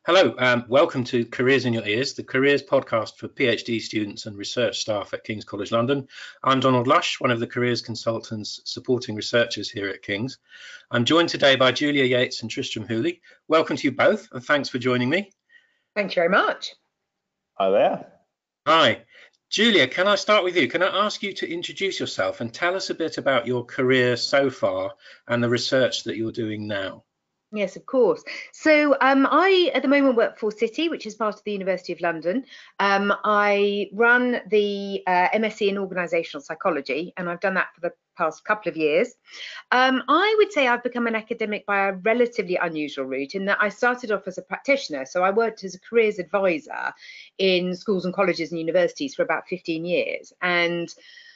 Hello, welcome to Careers in Your Ears, the careers podcast for PhD students and research staff at King's College London. I'm Donald Lush, one of the careers consultants supporting researchers here at King's. I'm joined today by Julia Yates and Tristram Hooley. Welcome to you both, and thanks for joining me. Thank you very much. Hi there. Hi. Julia, can I start with you? Can I ask you to introduce yourself and tell us a bit about your career so far and the research that you're doing now? Yes, of course. So I, at the moment, work for City, which is part of the University of London. I run the MSc in Organisational Psychology, and I've done that for the past couple of years. I would say I've become an academic by a relatively unusual route in that I started off as a practitioner. So I worked as a careers advisor in schools and colleges and universities for about 15 years. And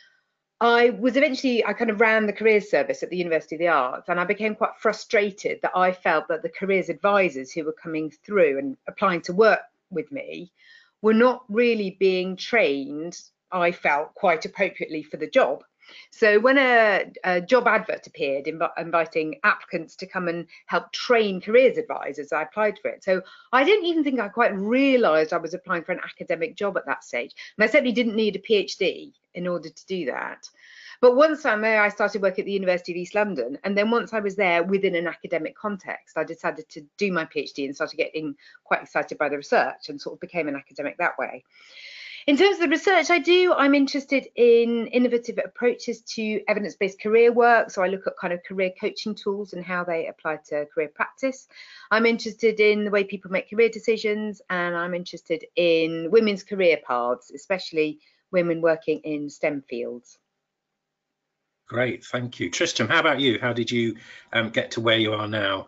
I kind of ran the careers service at the University of the Arts, and I became quite frustrated that I felt that the careers advisors who were coming through and applying to work with me were not really being trained, I felt, quite appropriately for the job. So when a job advert appeared inviting applicants to come and help train careers advisors, I applied for it. So I don't even think I quite realised I was applying for an academic job at that stage. And I certainly didn't need a PhD in order to do that. But once I'm there, I started work at the University of East London. And then once I was there within an academic context, I decided to do my PhD and started getting quite excited by the research and sort of became an academic that way. In terms of the research I do, I'm interested in innovative approaches to evidence-based career work. So I look at kind of career coaching tools and how they apply to career practice. I'm interested in the way people make career decisions, and I'm interested in women's career paths, especially women working in STEM fields. Great, thank you. Tristram, how about you? How did you get to where you are now?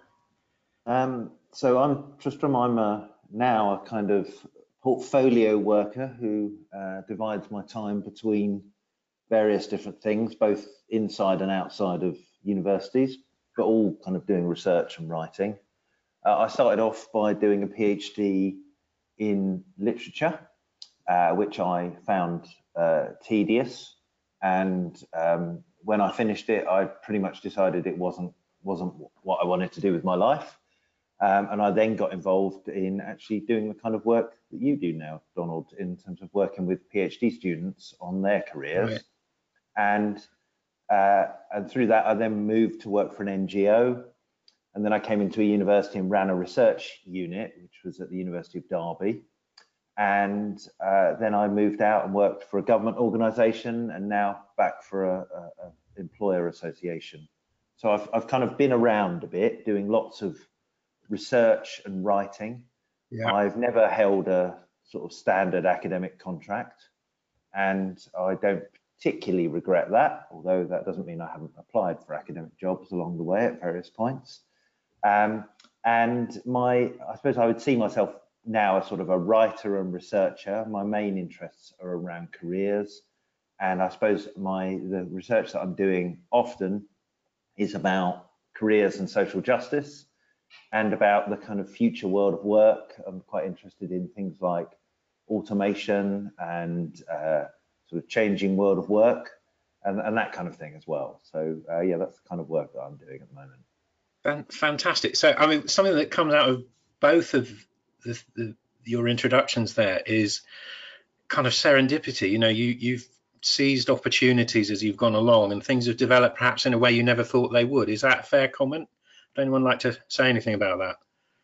So I'm Tristram. I'm now a kind of portfolio worker who divides my time between various different things, both inside and outside of universities, but all kind of doing research and writing. I started off by doing a PhD in literature, which I found tedious, and when I finished it, I pretty much decided it wasn't what I wanted to do with my life. And I then got involved in actually doing the kind of work that you do now, Donald, in terms of working with PhD students on their careers. Right. And through that, I then moved to work for an NGO. And then I came into a university and ran a research unit, which was at the University of Derby. And then I moved out and worked for a government organisation, and now back for a employer association. So I've kind of been around a bit, doing lots of research and writing. Yeah. I've never held a sort of standard academic contract, and I don't particularly regret that, although that doesn't mean I haven't applied for academic jobs along the way at various points. And I suppose I would see myself now as sort of a writer and researcher. My main interests are around careers, and I suppose the research that I'm doing often is about careers and social justice, and about the kind of future world of work. I'm quite interested in things like automation and sort of changing world of work and that kind of thing as well. So yeah, that's the kind of work that I'm doing at the moment. Fantastic. So I mean, something that comes out of both of your introductions there is kind of serendipity. You know, you've seized opportunities as you've gone along, and things have developed perhaps in a way you never thought they would. Is that a fair comment? Would anyone like to say anything about that?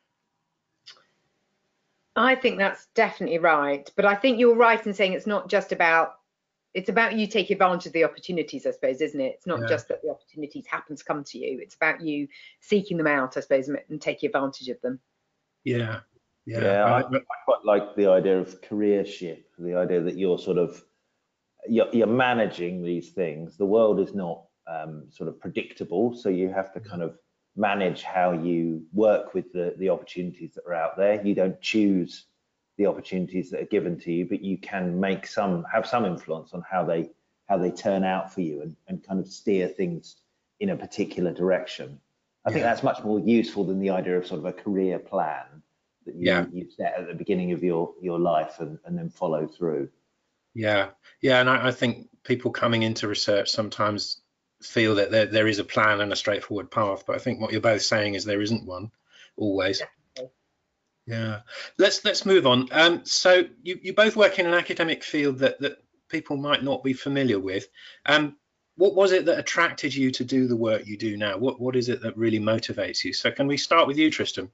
I think that's definitely right, but I think you're right in saying it's not just about, it's about you taking advantage of the opportunities, I suppose, isn't it? It's not just that the opportunities happen to come to you, it's about you seeking them out, I suppose, and taking advantage of them. Yeah. I quite like the idea of careership, the idea that you're sort of, you're managing these things. The world is not sort of predictable, so you have to kind of manage how you work with the opportunities that are out there. You don't choose the opportunities that are given to you, but you can have some influence on how they turn out for you and kind of steer things in a particular direction. I think that's much more useful than the idea of sort of a career plan that you set at the beginning of your life and then follow through. Yeah, and I think people coming into research sometimes feel that there is a plan and a straightforward path, but I think what you're both saying is there isn't one always. Yeah, let's move on. So you both work in an academic field that people might not be familiar with. What was it that attracted you to do the work you do now? What is it that really motivates you? So can we start with you, Tristan?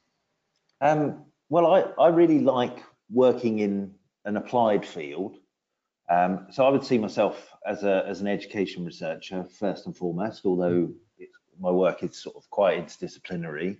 Well, I really like working in an applied field. So I would see myself as an education researcher first and foremost, although my work is sort of quite interdisciplinary.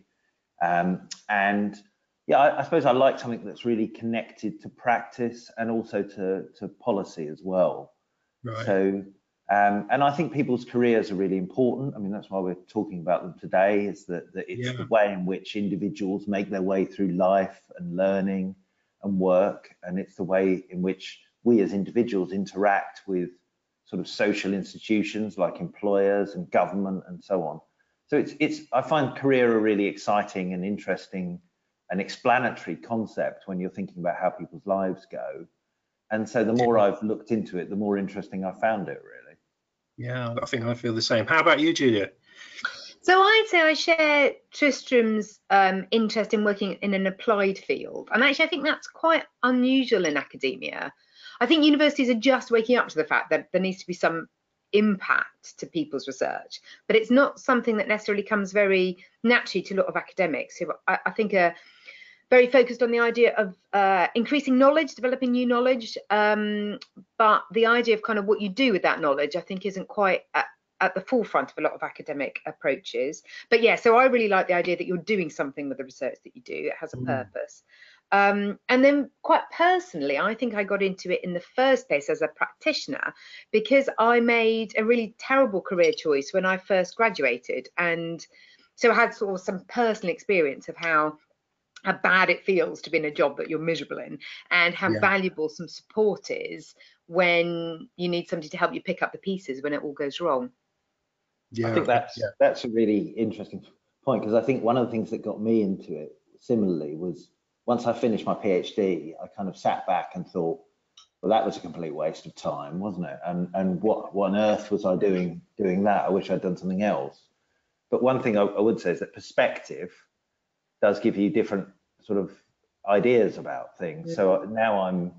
And yeah, I suppose I like something that's really connected to practice and also to policy as well. Right. So, and I think people's careers are really important. I mean, that's why we're talking about them today, is that it's the way in which individuals make their way through life and learning and work. And it's the way in which we as individuals interact with sort of social institutions like employers and government and so on. So I find career a really exciting and interesting and explanatory concept when you're thinking about how people's lives go. And so the more I've looked into it, the more interesting I found it, really. Yeah, I think I feel the same. How about you, Julia? So I'd say I share Tristram's interest in working in an applied field. And actually, I think that's quite unusual in academia. I think universities are just waking up to the fact that there needs to be some impact to people's research, but it's not something that necessarily comes very naturally to a lot of academics who I think are very focused on the idea of increasing knowledge, developing new knowledge, but the idea of kind of what you do with that knowledge, I think, isn't quite at the forefront of a lot of academic approaches. But yeah, so I really like the idea that you're doing something with the research that you do. It has a purpose. And then quite personally, I think I got into it in the first place as a practitioner because I made a really terrible career choice when I first graduated. And so I had sort of some personal experience of how bad it feels to be in a job that you're miserable in, and how valuable some support is when you need somebody to help you pick up the pieces when it all goes wrong. I think that's a really interesting point, because I think one of the things that got me into it similarly was once I finished my PhD, I kind of sat back and thought, well, that was a complete waste of time, wasn't it? And what on earth was I doing that? I wish I'd done something else. But one thing I would say is that perspective does give you different sort of ideas about things. So now I'm,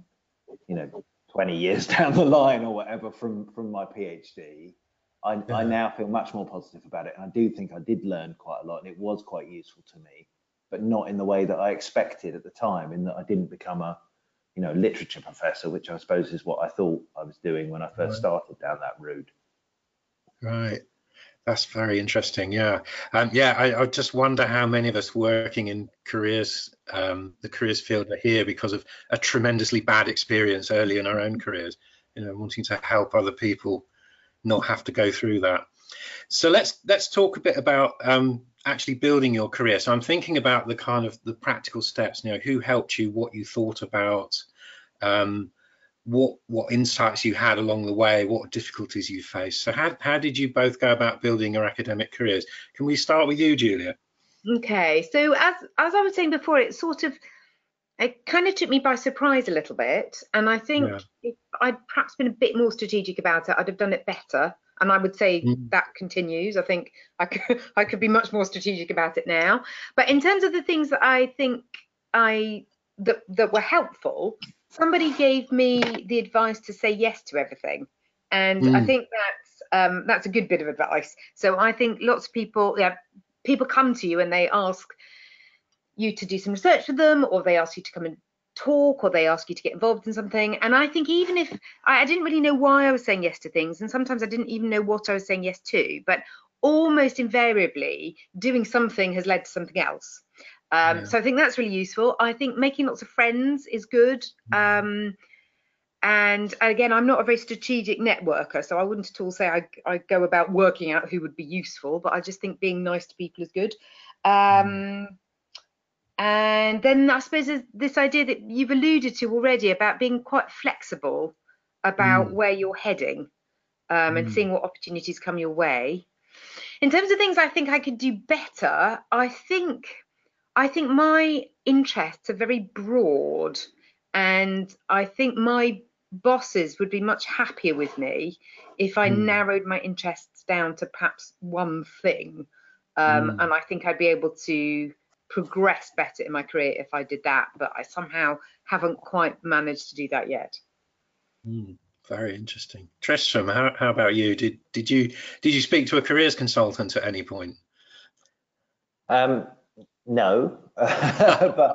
20 years down the line or whatever from my PhD, I now feel much more positive about it. And I do think I did learn quite a lot, and it was quite useful to me, but not in the way that I expected at the time, in that I didn't become a, literature professor, which I suppose is what I thought I was doing when I first started down that route. Right. That's very interesting. Yeah. I just wonder how many of us working in careers, the careers field, are here because of a tremendously bad experience early in our own careers, wanting to help other people not have to go through that. So let's talk a bit about actually building your career. So I'm thinking about the kind of the practical steps, who helped you, what you thought about, what insights you had along the way, what difficulties you faced. So how did you both go about building your academic careers? Can we start with you, Julia? Okay, so as I was saying before, it kind of took me by surprise a little bit, and I think if I'd perhaps been a bit more strategic about it, I'd have done it better. And I would say that continues. I think I could be much more strategic about it now. But in terms of the things that I think that were helpful, somebody gave me the advice to say yes to everything, and I think that's a good bit of advice. So I think lots of people come to you and they ask you to do some research for them, or they ask you to come and talk, or they ask you to get involved in something. And I think even if I didn't really know why I was saying yes to things, and sometimes I didn't even know what I was saying yes to, but almost invariably doing something has led to something else. So I think that's really useful. I think making lots of friends is good. And again, I'm not a very strategic networker, so I wouldn't at all say I go about working out who would be useful, but I just think being nice to people is good. And then I suppose there's this idea that you've alluded to already about being quite flexible about where you're heading, and seeing what opportunities come your way. In terms of things I think I could do better, I think my interests are very broad, and I think my bosses would be much happier with me if I narrowed my interests down to perhaps one thing. And I think I'd be able to progress better in my career if I did that, but I somehow haven't quite managed to do that yet. Very interesting. Tristram, how about you? Did you speak to a careers consultant at any point? No, but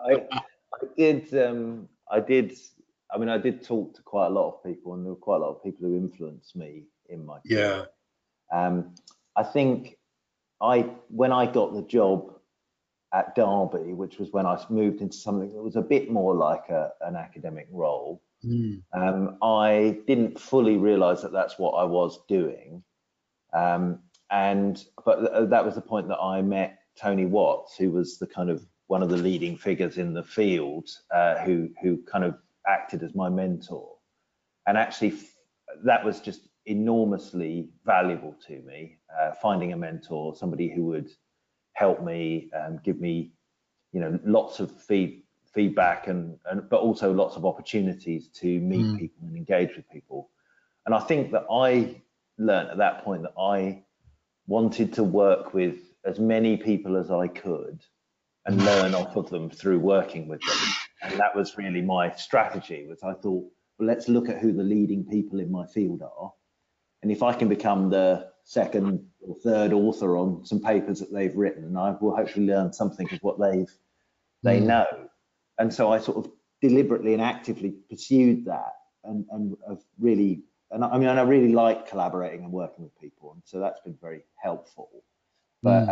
I did. I mean, I did talk to quite a lot of people, and there were quite a lot of people who influenced me in my career. I think when I got the job at Derby, which was when I moved into something that was a bit more like an academic role, I didn't fully realise that that's what I was doing. But that was the point that I met Tony Watts, who was the kind of one of the leading figures in the field, who kind of acted as my mentor. And actually, that was just enormously valuable to me, finding a mentor, somebody who would help me, give me, lots of feedback but also lots of opportunities to meet people and engage with people. And I think that I learned at that point that I wanted to work with as many people as I could and learn off of them through working with them. And that was really my strategy. Was I thought, well, let's look at who the leading people in my field are. And if I can become the second or third author on some papers that they've written, I will hopefully learn something of what they know. And so I sort of deliberately and actively pursued that, and I really like collaborating and working with people, and so that's been very helpful. But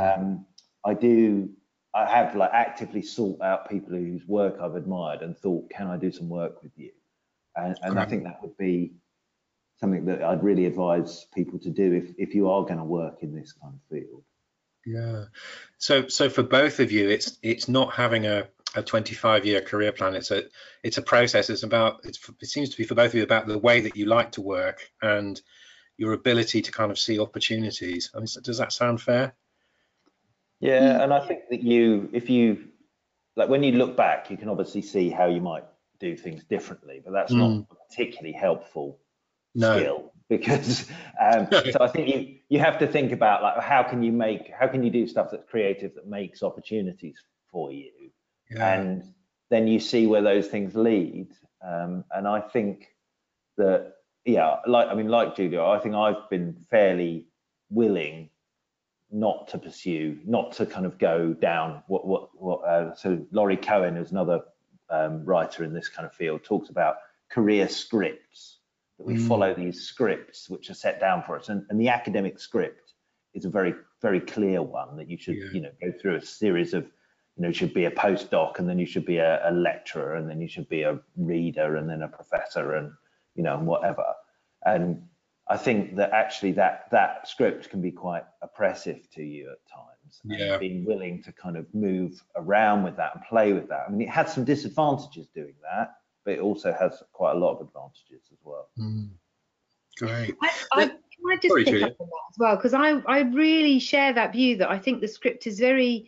I have like actively sought out people whose work I've admired and thought, can I do some work with you? And I think that would be something that I'd really advise people to do if you are going to work in this kind of field. Yeah. So for both of you, it's not having a 25-year career plan. It's a process. It seems to be for both of you about the way that you like to work and your ability to kind of see opportunities. I mean, does that sound fair? Yeah, and I think that if you like, when you look back, you can obviously see how you might do things differently, but that's not a particularly helpful skill, because so I think you have to think about, like, how can you do stuff that's creative, that makes opportunities for you, and then you see where those things lead. And I think that, like Julia, I think I've been fairly willing not to kind of go down so Laurie Cohen, who's another writer in this kind of field, talks about career scripts, that we follow these scripts which are set down for us, and the academic script is a very, very clear one that you should go through a series of, you should be a postdoc, and then you should be a lecturer, and then you should be a reader, and then a professor, and whatever. And I think that actually that script can be quite oppressive to you at times. And being willing to kind of move around with that and play with that. I mean, it has some disadvantages doing that, but it also has quite a lot of advantages as well. Great. Can I just pick up on that as well? Because I really share that view that I think the script is very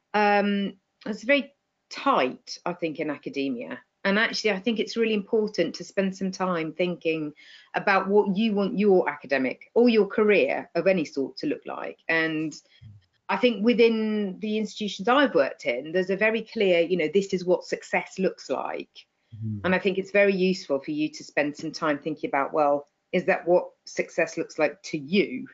tight, I think, in academia. And actually, I think it's really important to spend some time thinking about what you want your academic or your career of any sort to look like. And I think within the institutions I've worked in, there's a very clear, this is what success looks like. And I think it's very useful for you to spend some time thinking about, well, is that what success looks like to you?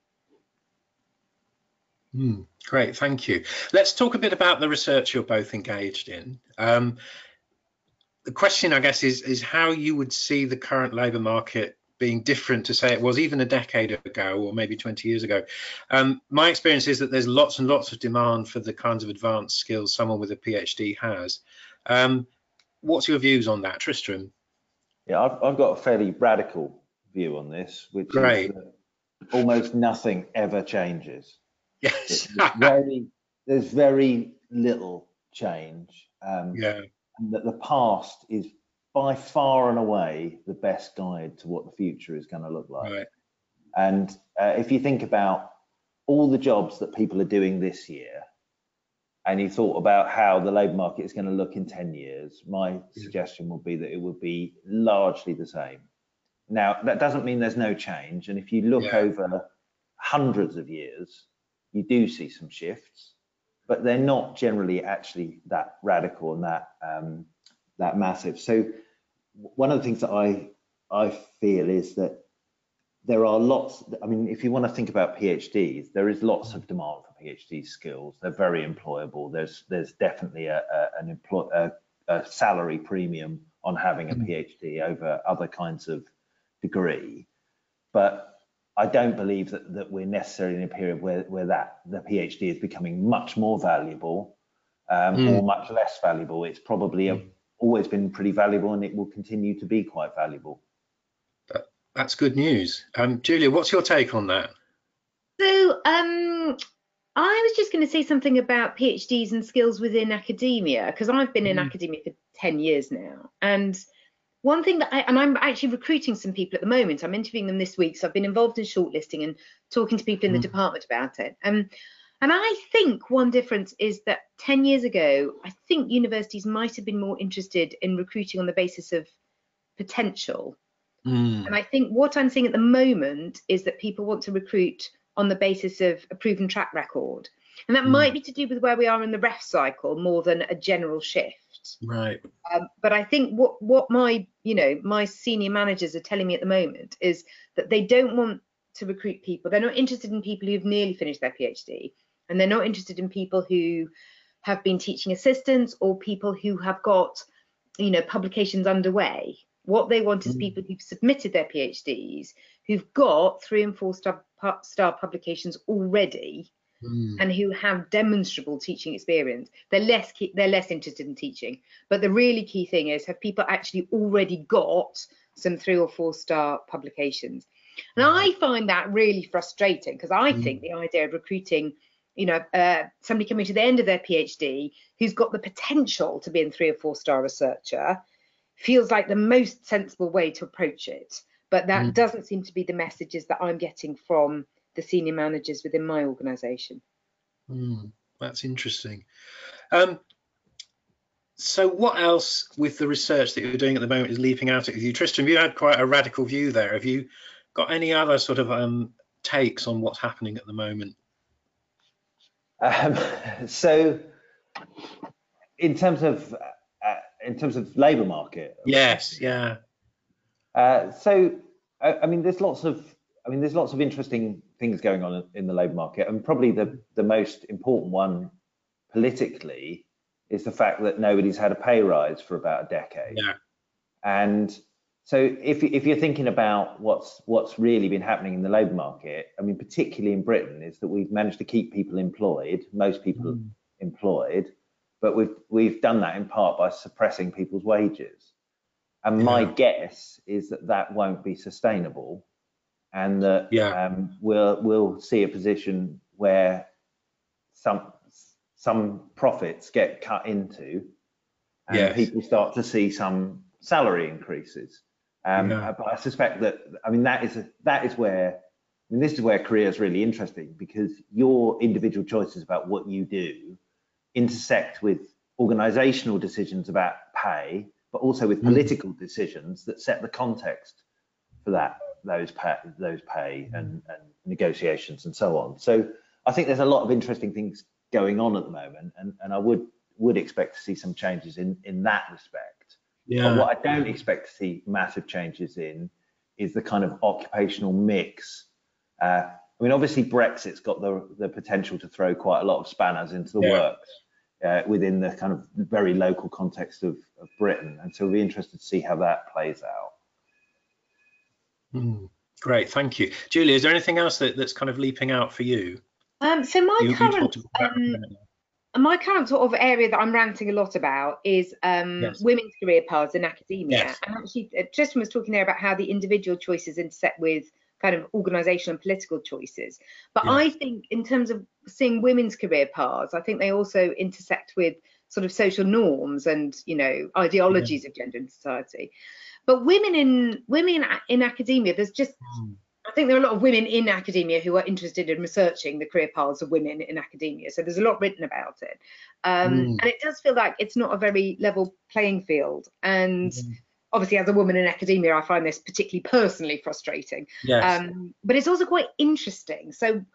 Great, thank you. Let's talk a bit about the research you're both engaged in. The question, I guess, is how you would see the current labour market being different to, say, it was even a decade ago or maybe 20 years ago. My experience is that there's lots and lots of demand for the kinds of advanced skills someone with a PhD has. What's your views on that, Tristram? Yeah, I've got a fairly radical view on this, which is that almost nothing ever changes. Yes. There's very little change. And that the past is by far and away the best guide to what the future is going to look like. Right. And if you think about all the jobs that people are doing this year, and you thought about how the labour market is going to look in 10 years, my suggestion would be that it would be largely the same. Now, that doesn't mean there's no change. And if you look over hundreds of years, you do see some shifts. but they're not generally actually that radical and that massive. So one of the things that I feel is that there are lots. I mean, if you want to think about PhDs, there is lots of demand for PhD skills. They're very employable. There's definitely a salary premium on having a PhD over other kinds of degree. But I don't believe that we're necessarily in a period where the PhD is becoming much more valuable or much less valuable. It's probably always been pretty valuable, and it will continue to be quite valuable. That's good news. Julia, what's your take on that? So I was just going to say something about PhDs and skills within academia, because I've been in academia for 10 years now. And one thing that I'm actually recruiting some people at the moment. I'm interviewing them this week. So I've been involved in shortlisting and talking to people in the department about it. And I think one difference is that 10 years ago, I think universities might have been more interested in recruiting on the basis of potential. And I think what I'm seeing at the moment is that people want to recruit on the basis of a proven track record. And that might be to do with where we are in the ref cycle more than a general shift. Right. But I think what my senior managers are telling me at the moment is that they don't want to recruit people. They're not interested in people who've nearly finished their PhD, and they're not interested in people who have been teaching assistants or people who have got, publications underway. What they want is people who've submitted their PhDs, who've got 3- and 4-star publications already, and who have demonstrable teaching experience. They're less interested in teaching. But the really key thing is, have people actually already got some 3- or 4-star publications? And I find that really frustrating, because I think the idea of recruiting, somebody coming to the end of their PhD who's got the potential to be a 3- or 4-star researcher feels like the most sensible way to approach it. But that doesn't seem to be the messages that I'm getting from the senior managers within my organisation. That's interesting. So what else with the research that you're doing at the moment is leaping out at you? Tristram, you had quite a radical view there. Have you got any other sort of takes on what's happening at the moment? So in terms of labour market. Yes, yeah. So I mean, there's lots of interesting things going on in the labour market, and probably the most important one politically is the fact that nobody's had a pay rise for about a decade. Yeah. And so if you're thinking about what's really been happening in the labour market, I mean, particularly in Britain, is that we've managed to keep people employed, most people employed, but we've done that in part by suppressing people's wages. And my guess is that won't be sustainable, and that we'll see a position where some profits get cut into, and people start to see some salary increases. But I suspect that, I mean, that is where, I mean, this is where career is really interesting, because your individual choices about what you do intersect with organizational decisions about pay, but also with political decisions that set the context for those pay and negotiations and so on. So I think there's a lot of interesting things going on at the moment, and I would expect to see some changes in that respect. But what I don't expect to see massive changes in is the kind of occupational mix. I mean, obviously Brexit's got the potential to throw quite a lot of spanners into the works within the kind of very local context of Britain, and so we'll be interested to see how that plays out. Great, thank you. Julia, is there anything else that's kind of leaping out for you? So my current sort of area that I'm ranting a lot about is women's career paths in academia. And actually, Tristram was talking there about how the individual choices intersect with kind of organisational and political choices. But I think in terms of seeing women's career paths, I think they also intersect with sort of social norms and, ideologies of gender and society. But women in academia, there's just, I think there are a lot of women in academia who are interested in researching the career paths of women in academia. So there's a lot written about it. And it does feel like it's not a very level playing field. And obviously, as a woman in academia, I find this particularly personally frustrating. But it's also quite interesting. So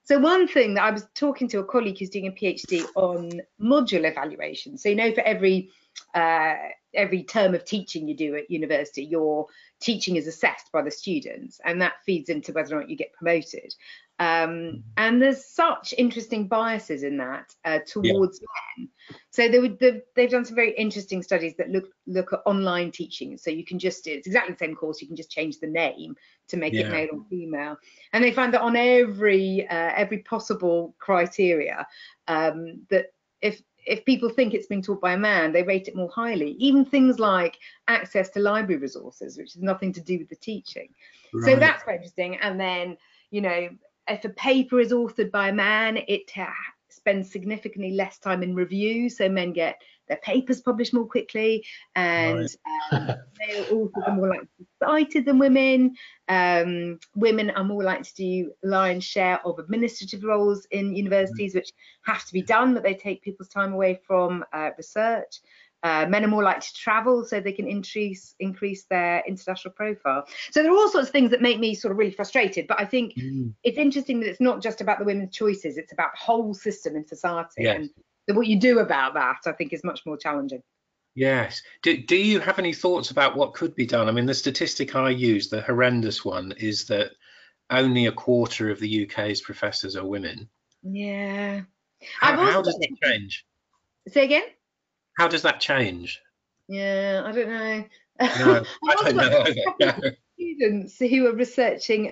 So one thing that I was talking to a colleague who's doing a PhD on module evaluation. So, you know, for every term of teaching you do at university, your teaching is assessed by the students, and that feeds into whether or not you get promoted. And there's such interesting biases in that towards men. So they've done some very interesting studies that look at online teaching. So you can just, it's exactly the same course, you can just change the name to make it male or female. And they find that on every possible criteria, that if people think it's being taught by a man, they rate it more highly. Even things like access to library resources, which has nothing to do with the teaching. Right. So that's quite interesting. And then, you know, if a paper is authored by a man, it spends significantly less time in review. So men get their papers published more quickly, and male authors are more likely to be cited than women. Women are more likely to do lion's share of administrative roles in universities, which have to be done, but they take people's time away from research. Men are more likely to travel, so they can increase their international profile. So there are all sorts of things that make me sort of really frustrated. But I think it's interesting that it's not just about the women's choices; it's about the whole system in society. Yes. And what you do about that, I think, is much more challenging. Yes. Do you have any thoughts about what could be done? I mean, the statistic I use, the horrendous one, is that only a quarter of the UK's professors are women. Yeah. How does it change? Say again? How does that change? Yeah, I don't know. No, I don't know either. Students who are researching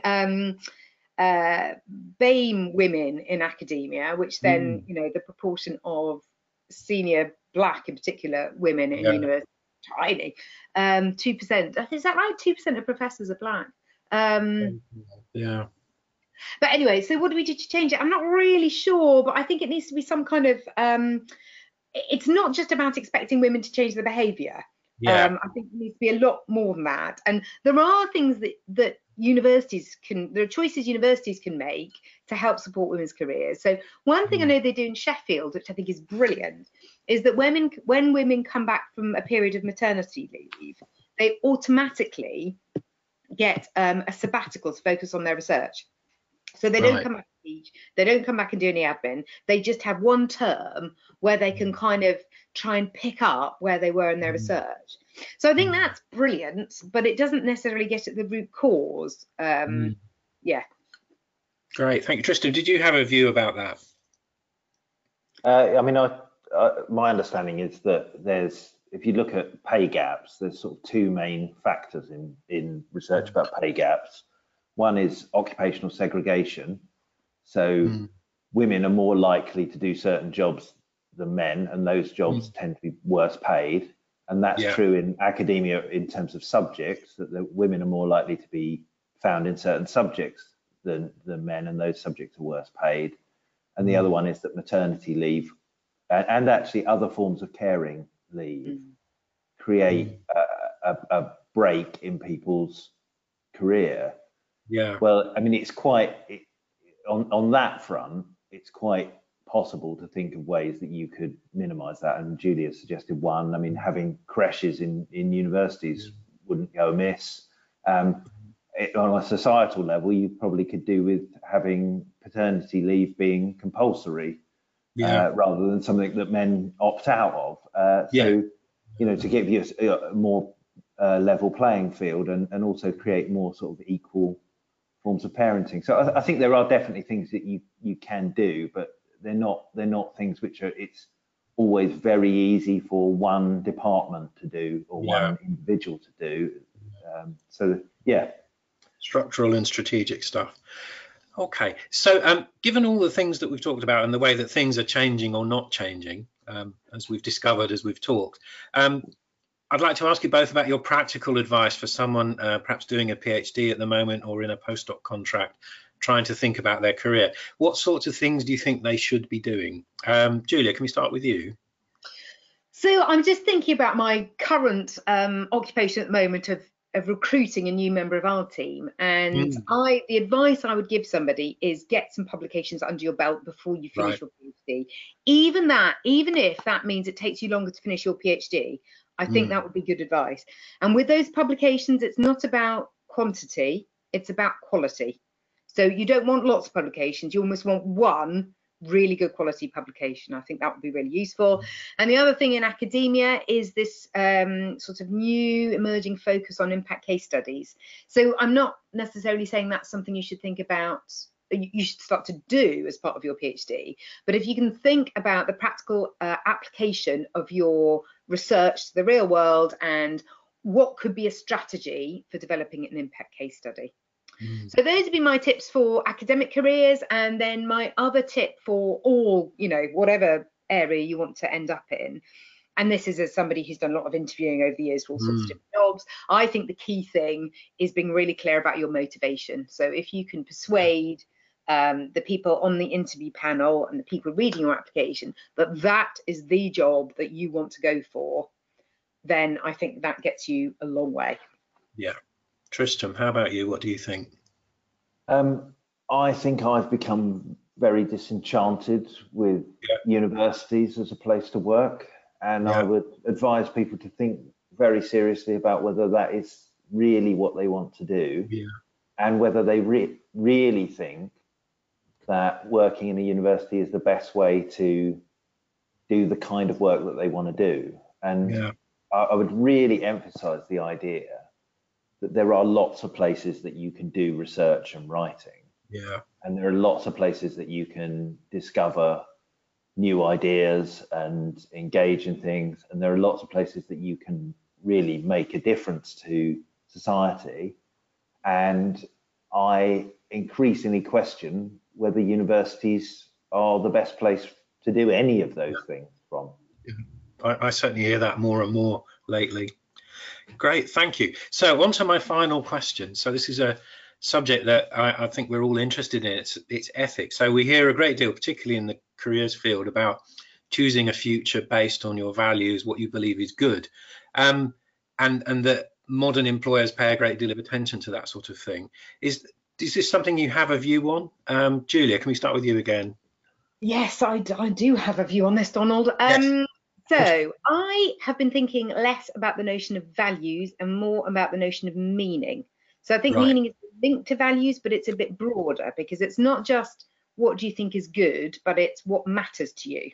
BAME women in academia, which then, you know, the proportion of senior black, in particular, women in university, tiny, 2%. Is that right? 2% of professors are black. Yeah. But anyway, so what do we do to change it? I'm not really sure, but I think it needs to be some kind of it's not just about expecting women to change their behaviour. I think it needs to be a lot more than that. And there are things that there are choices universities can make to help support women's careers. So one thing I know they do in Sheffield, which I think is brilliant, is that when women come back from a period of maternity leave, they automatically get a sabbatical to focus on their research. So they don't come back to teach, they don't come back and do any admin. They just have one term where they can kind of try and pick up where they were in their research. So I think that's brilliant, but it doesn't necessarily get at the root cause. Yeah. Great, thank you. Tristan, did you have a view about that? I mean, my understanding is that if you look at pay gaps, there's sort of two main factors in research about pay gaps. One is occupational segregation. So women are more likely to do certain jobs than men, and those jobs tend to be worse paid. And that's true in academia in terms of subjects, that the women are more likely to be found in certain subjects than men, and those subjects are worse paid. And the other one is that maternity leave and actually other forms of caring leave create a break in people's career. Yeah. Well, I mean, it's on that front, it's quite possible to think of ways that you could minimize that. And Julia suggested one. I mean, having creches in universities wouldn't go amiss. On a societal level, you probably could do with having paternity leave being compulsory rather than something that men opt out of. So, you know, to give you a more level playing field and also create more sort of equal forms of parenting. So I think there are definitely things that you can do, but they're not things which it's always very easy for one department to do or one individual to do. Structural and strategic stuff. Okay, so given all the things that we've talked about and the way that things are changing or not changing, as we've discovered as we've talked, I'd like to ask you both about your practical advice for someone perhaps doing a PhD at the moment or in a postdoc contract, trying to think about their career. What sorts of things do you think they should be doing? Julia, can we start with you? So I'm just thinking about my current occupation at the moment of recruiting a new member of our team, and the advice I would give somebody is get some publications under your belt before you finish your PhD. Even if that means it takes you longer to finish your PhD, I think that would be good advice. And with those publications, it's not about quantity, it's about quality. So you don't want lots of publications, you almost want one really good quality publication. I think that would be really useful. And the other thing in academia is this sort of new emerging focus on impact case studies. So I'm not necessarily saying that's something you should think about, you should start to do as part of your PhD, but if you can think about the practical application of your research to the real world and what could be a strategy for developing an impact case study. So those would be my tips for academic careers, and then my other tip for all, you know, whatever area you want to end up in. And this is as somebody who's done a lot of interviewing over the years for all sorts of different jobs. I think the key thing is being really clear about your motivation. So if you can persuade the people on the interview panel and the people reading your application that is the job that you want to go for, then I think that gets you a long way. Yeah. Tristram, how about you? What do you think? I think I've become very disenchanted with universities as a place to work, and I would advise people to think very seriously about whether that is really what they want to do, and whether they really think that working in a university is the best way to do the kind of work that they want to do. And I would really emphasize the idea that there are lots of places that you can do research and writing. And there are lots of places that you can discover new ideas and engage in things. And there are lots of places that you can really make a difference to society. And I increasingly question whether universities are the best place to do any of those things from. I certainly hear that more and more lately. Great, thank you. So on to my final question. So this is a subject that I think we're all interested in. It's ethics. So we hear a great deal, particularly in the careers field, about choosing a future based on your values, what you believe is good, and that modern employers pay a great deal of attention to that sort of thing. Is this something you have a view on? Julia, can we start with you again? Yes, I do have a view on this, Donald. So I have been thinking less about the notion of values and more about the notion of meaning. So I think meaning is linked to values, but it's a bit broader, because it's not just what do you think is good, but it's what matters to you.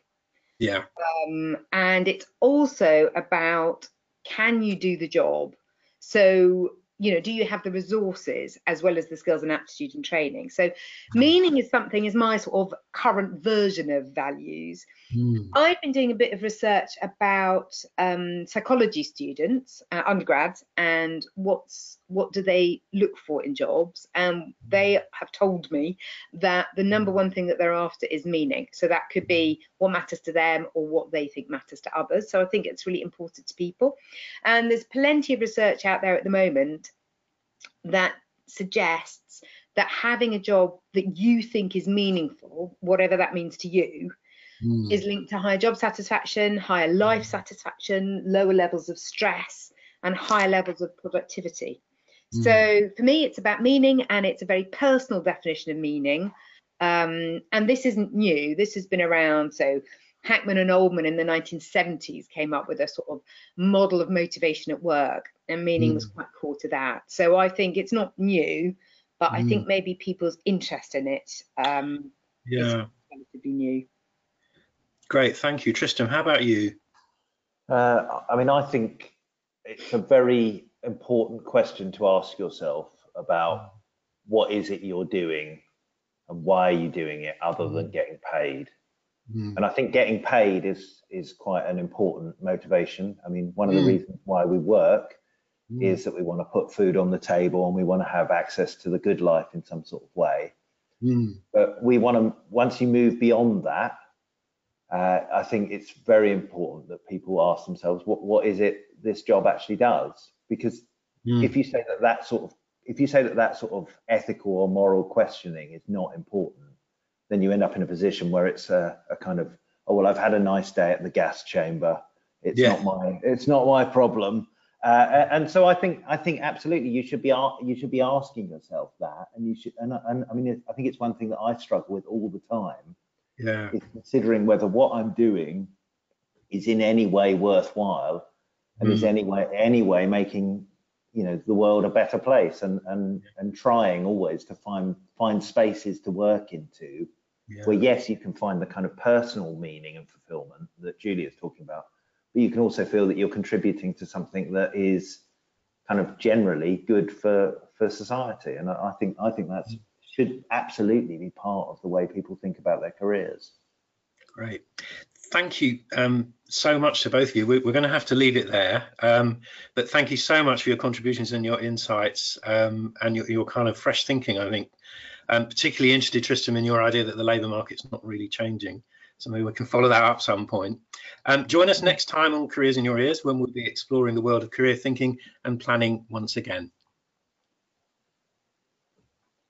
And it's also about, can you do the job? So, you know, do you have the resources as well as the skills and aptitude and training? So meaning is my sort of current version of values. I've been doing a bit of research about psychology students, undergrads, and what do they look for in jobs, and they have told me that the number one thing that they're after is meaning. So that could be what matters to them or what they think matters to others. So I think it's really important to people, and there's plenty of research out there at the moment that suggests that having a job that you think is meaningful, whatever that means to you, is linked to higher job satisfaction, higher life satisfaction, lower levels of stress, and higher levels of productivity. So for me, it's about meaning, and it's a very personal definition of meaning. And this isn't new. This has been around. So Hackman and Oldman in the 1970s came up with a sort of model of motivation at work, and meaning was quite core to that. So I think it's not new, but I think maybe people's interest in it is relatively new. Great, thank you. Tristram, how about you? I mean, I think it's a very important question to ask yourself about what is it you're doing and why are you doing it other than getting paid. And I think getting paid is quite an important motivation. I mean, one of the reasons why we work is that we want to put food on the table and we want to have access to the good life in some sort of way. But we want to, once you move beyond that, I think it's very important that people ask themselves, what is it this job actually does? Because if you say that sort of ethical or moral questioning is not important, then you end up in a position where it's a kind of, oh well, I've had a nice day at the gas chamber. It's not my problem. And so I think absolutely you should be asking yourself that, and you should. And I mean, I think it's one thing that I struggle with all the time. Is considering whether what I'm doing is in any way worthwhile and is any way making the world a better place, and trying always to find spaces to work into where, yes, you can find the kind of personal meaning and fulfillment that Julia's talking about, but you can also feel that you're contributing to something that is kind of generally good for society. And I think that should absolutely be part of the way people think about their careers. Great. Thank you so much to both of you. We're going to have to leave it there, but thank you so much for your contributions and your insights, and your kind of fresh thinking. I think particularly interested, Tristram, in your idea that the labour market's not really changing. So maybe we can follow that up some point. Join us next time on Careers in Your Ears, when we'll be exploring the world of career thinking and planning once again.